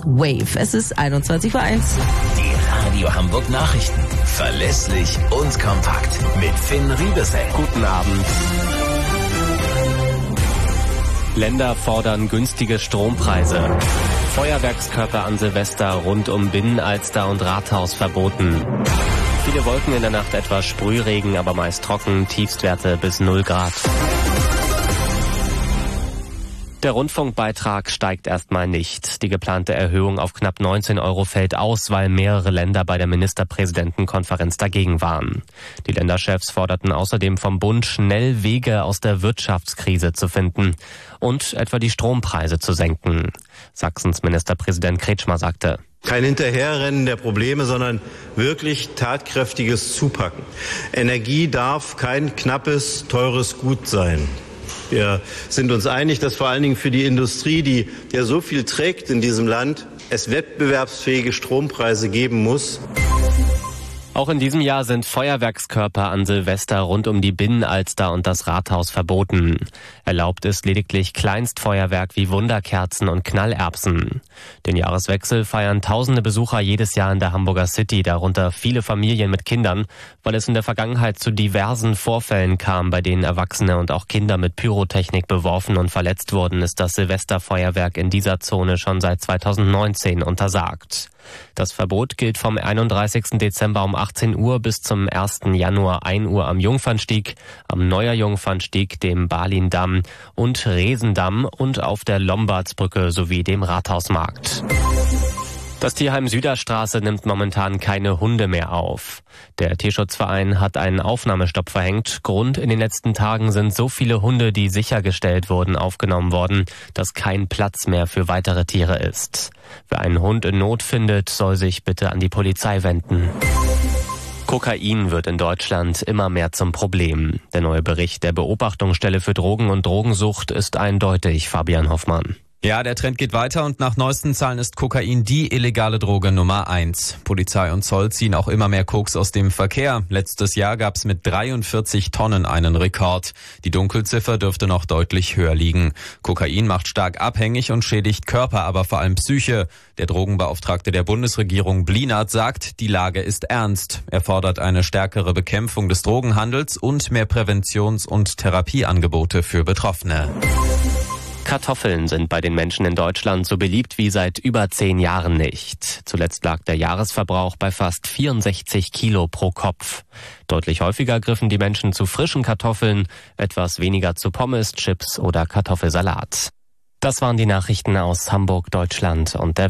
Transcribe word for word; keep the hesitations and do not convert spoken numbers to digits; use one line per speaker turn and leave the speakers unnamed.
Wave. Es ist einundzwanzig Uhr eins.
Die Radio Hamburg Nachrichten. Verlässlich und kompakt. Mit Finn Riebesell.
Guten Abend. Länder fordern günstige Strompreise. Feuerwerkskörper an Silvester rund um Binnenalster und Rathaus verboten. Viele Wolken in der Nacht, etwas Sprühregen, aber meist trocken, Tiefstwerte bis null Grad. Der Rundfunkbeitrag steigt erstmal nicht. Die geplante Erhöhung auf knapp neunzehn Euro fällt aus, weil mehrere Länder bei der Ministerpräsidentenkonferenz dagegen waren. Die Länderchefs forderten außerdem vom Bund, schnell Wege aus der Wirtschaftskrise zu finden und etwa die Strompreise zu senken. Sachsens Ministerpräsident Kretschmer sagte:
Kein Hinterherrennen der Probleme, sondern wirklich tatkräftiges Zupacken. Energie darf kein knappes, teures Gut sein. Wir sind uns einig, dass vor allen Dingen für die Industrie, die ja so viel trägt in diesem Land, es wettbewerbsfähige Strompreise geben muss.
Auch in diesem Jahr sind Feuerwerkskörper an Silvester rund um die Binnenalster und das Rathaus verboten. Erlaubt ist lediglich Kleinstfeuerwerk wie Wunderkerzen und Knallerbsen. Den Jahreswechsel feiern tausende Besucher jedes Jahr in der Hamburger City, darunter viele Familien mit Kindern, weil es in der Vergangenheit zu diversen Vorfällen kam, bei denen Erwachsene und auch Kinder mit Pyrotechnik beworfen und verletzt wurden, ist das Silvesterfeuerwerk in dieser Zone schon seit zweitausendneunzehn untersagt. Das Verbot gilt vom einunddreißigsten Dezember um achtzehn Uhr bis zum ersten Januar ein Uhr am Jungfernstieg, am Neuer Jungfernstieg, dem Balindamm und Resendamm und auf der Lombardsbrücke sowie dem Rathausmarkt. Das Tierheim Süderstraße nimmt momentan keine Hunde mehr auf. Der Tierschutzverein hat einen Aufnahmestopp verhängt. Grund: in den letzten Tagen sind so viele Hunde, die sichergestellt wurden, aufgenommen worden, dass kein Platz mehr für weitere Tiere ist. Wer einen Hund in Not findet, soll sich bitte an die Polizei wenden. Kokain wird in Deutschland immer mehr zum Problem. Der neue Bericht der Beobachtungsstelle für Drogen und Drogensucht ist eindeutig, Fabian Hoffmann.
Ja, der Trend geht weiter und nach neuesten Zahlen ist Kokain die illegale Droge Nummer eins. Polizei und Zoll ziehen auch immer mehr Koks aus dem Verkehr. Letztes Jahr gab es mit dreiundvierzig Tonnen einen Rekord. Die Dunkelziffer dürfte noch deutlich höher liegen. Kokain macht stark abhängig und schädigt Körper, aber vor allem Psyche. Der Drogenbeauftragte der Bundesregierung Blinert sagt, die Lage ist ernst. Er fordert eine stärkere Bekämpfung des Drogenhandels und mehr Präventions- und Therapieangebote für Betroffene.
Kartoffeln sind bei den Menschen in Deutschland so beliebt wie seit über zehn Jahren nicht. Zuletzt lag der Jahresverbrauch bei fast vierundsechzig Kilo pro Kopf. Deutlich häufiger griffen die Menschen zu frischen Kartoffeln, etwas weniger zu Pommes, Chips oder Kartoffelsalat. Das waren die Nachrichten aus Hamburg, Deutschland und der